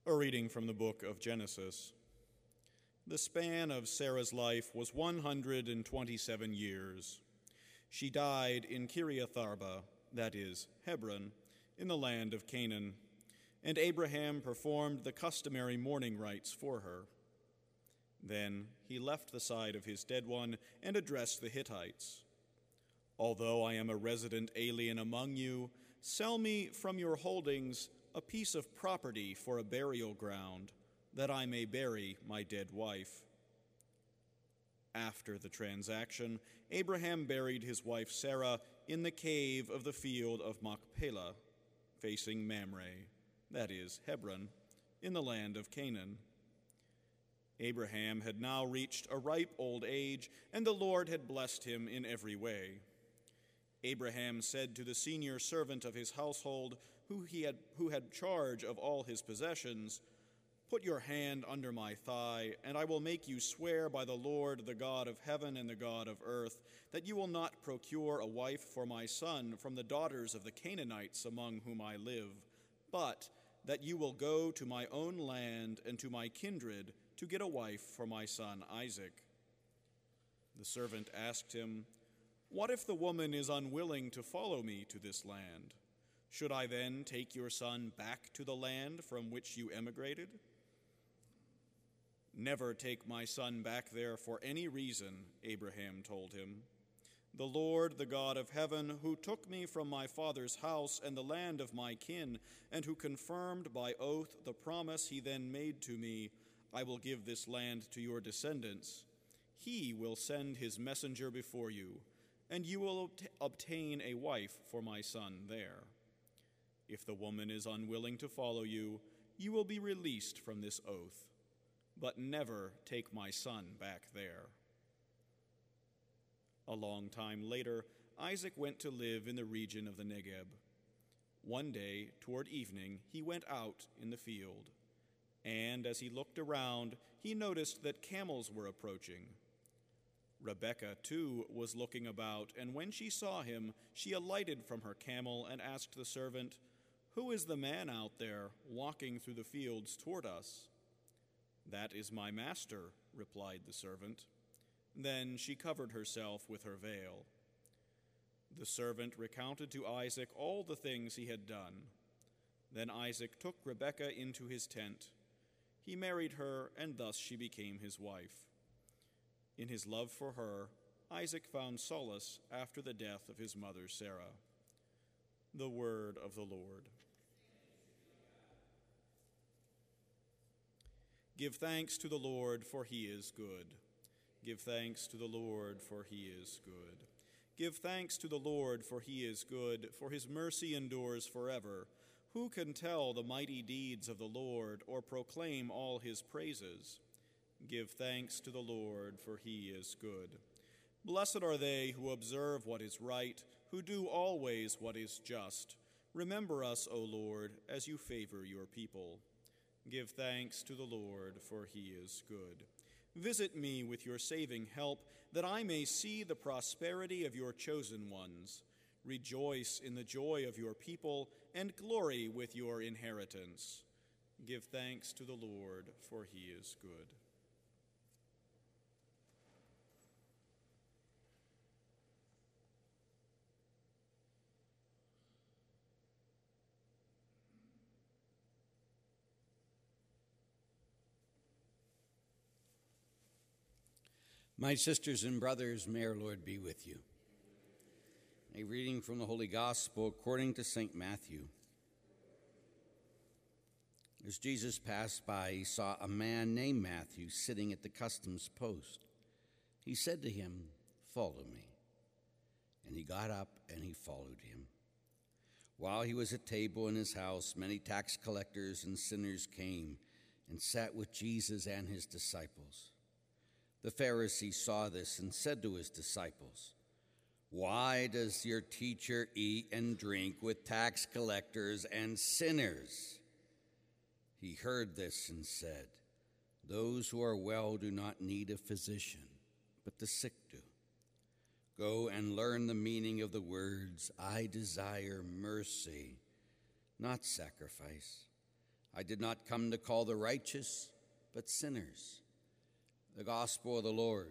A reading from the book of Genesis. The span of Sarah's life was 127 years. She died in Kiriath Arba, that is, Hebron, in the land of Canaan, and Abraham performed the customary mourning rites for her. Then he left the side of his dead one and addressed the Hittites. "Although I am a resident alien among you, sell me from your holdings a piece of property for a burial ground, that I may bury my dead wife." After the transaction, Abraham buried his wife Sarah in the cave of the field of Machpelah, facing Mamre, that is, Hebron, in the land of Canaan. Abraham had now reached a ripe old age, and the Lord had blessed him in every way. Abraham said to the senior servant of his household, who had charge of all his possessions, "Put your hand under my thigh, and I will make you swear by the Lord, the God of heaven and the God of earth, that you will not procure a wife for my son from the daughters of the Canaanites among whom I live, but that you will go to my own land and to my kindred to get a wife for my son Isaac." The servant asked him, "What if the woman is unwilling to follow me to this land? Should I then take your son back to the land from which you emigrated?" "Never take my son back there for any reason," Abraham told him. "The Lord, the God of heaven, who took me from my father's house and the land of my kin, and who confirmed by oath the promise he then made to me, 'I will give this land to your descendants,' he will send his messenger before you, and you will obtain a wife for my son there. If the woman is unwilling to follow you, you will be released from this oath. But never take my son back there." A long time later, Isaac went to live in the region of the Negeb. One day, toward evening, he went out in the field, and as he looked around, he noticed that camels were approaching. Rebekah, too, was looking about, and when she saw him, she alighted from her camel and asked the servant, "Who is the man out there walking through the fields toward us?" "That is my master," replied the servant. Then she covered herself with her veil. The servant recounted to Isaac all the things he had done. Then Isaac took Rebekah into his tent. He married her, and thus she became his wife. In his love for her, Isaac found solace after the death of his mother Sarah. The word of the Lord. Give thanks to the Lord, for he is good. Give thanks to the Lord, for he is good. Give thanks to the Lord, for he is good, for his mercy endures forever. Who can tell the mighty deeds of the Lord, or proclaim all his praises? Give thanks to the Lord, for he is good. Blessed are they who observe what is right, who do always what is just. Remember us, O Lord, as you favor your people. Give thanks to the Lord, for he is good. Visit me with your saving help, that I may see the prosperity of your chosen ones. Rejoice in the joy of your people, and glory with your inheritance. Give thanks to the Lord, for he is good. My sisters and brothers, may our Lord be with you. A reading from the Holy Gospel according to St. Matthew. As Jesus passed by, he saw a man named Matthew sitting at the customs post. He said to him, "Follow me." And he got up and he followed him. While he was at table in his house, many tax collectors and sinners came and sat with Jesus and his disciples. The Pharisee saw this and said to his disciples, "Why does your teacher eat and drink with tax collectors and sinners?" He heard this and said, "Those who are well do not need a physician, but the sick do. Go and learn the meaning of the words, 'I desire mercy, not sacrifice.' I did not come to call the righteous, but sinners. The gospel of the Lord.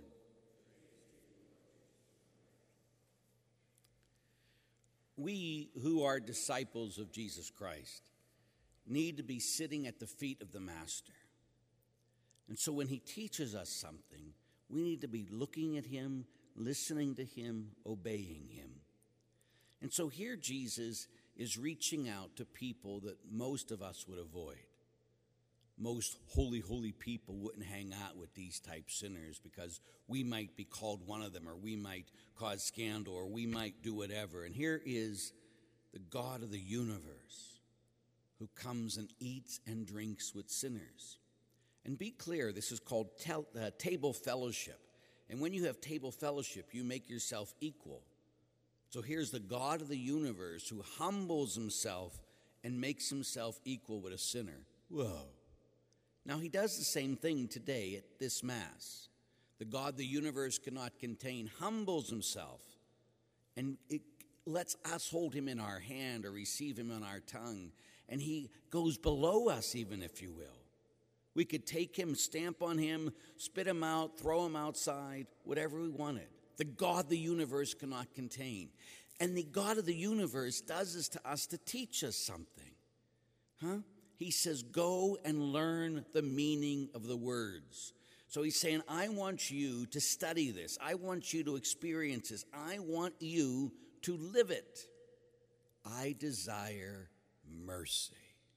We who are disciples of Jesus Christ need to be sitting at the feet of the Master. And so when he teaches us something, we need to be looking at him, listening to him, obeying him. And so here Jesus is reaching out to people that most of us would avoid. Most holy people wouldn't hang out with these type sinners because we might be called one of them, or we might cause scandal, or we might do whatever. And here is the God of the universe who comes and eats and drinks with sinners. And be clear, this is called table fellowship. And when you have table fellowship, you make yourself equal. So here's the God of the universe who humbles himself and makes himself equal with a sinner. Whoa. Now, he does the same thing today at this Mass. The God the universe cannot contain humbles himself, and it lets us hold him in our hand or receive him on our tongue, and he goes below us even, if you will. We could take him, stamp on him, spit him out, throw him outside, whatever we wanted. The God the universe cannot contain. And the God of the universe does this to us to teach us something. He says, go and learn the meaning of the words. So he's saying, I want you to study this. I want you to experience this. I want you to live it. I desire mercy,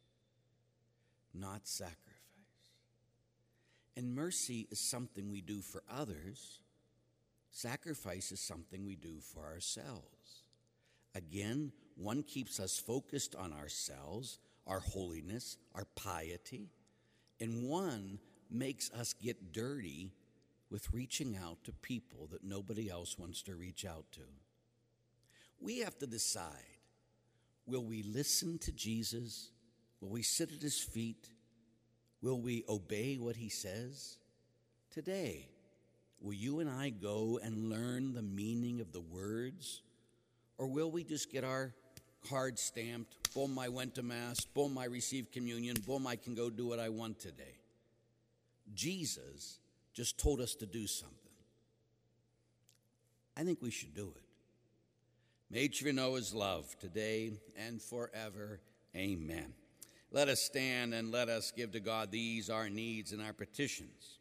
not sacrifice. And mercy is something we do for others. Sacrifice is something we do for ourselves. Again, one keeps us focused on ourselves, our holiness, our piety, and one makes us get dirty with reaching out to people that nobody else wants to reach out to. We have to decide, will we listen to Jesus? Will we sit at his feet? Will we obey what he says? Today, will you and I go and learn the meaning of the words? Or will we just get our card stamped, boom, I went to Mass, boom, I received communion, boom, I can go do what I want today? Jesus just told us to do something. I think we should do it. May each of you know his love today and forever. Amen. Let us stand and let us give to God these our needs and our petitions.